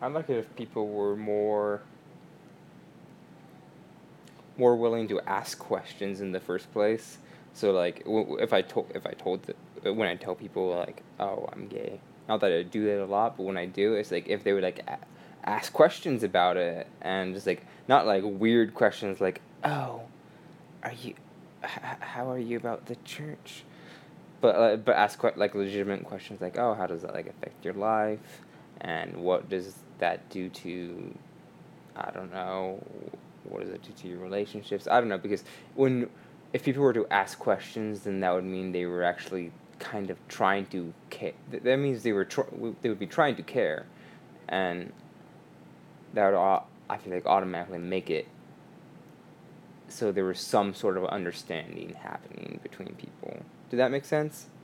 I'd like it if people were more willing to ask questions in the first place. So like, when I tell people like, oh, I'm gay. Not that I do that a lot, but when I do, it's like if they would like ask questions about it, and just like not like weird questions like, oh, are you, how are you about the church? But ask like legitimate questions like, oh, how does that like affect your life, and what does that do to, I don't know, what does it do to your relationships? I don't know, because when if people were to ask questions, then that would mean they were actually kind of trying to care. That means they would be trying to care, and that would I feel like automatically make it so there was some sort of understanding happening between people. Did that make sense?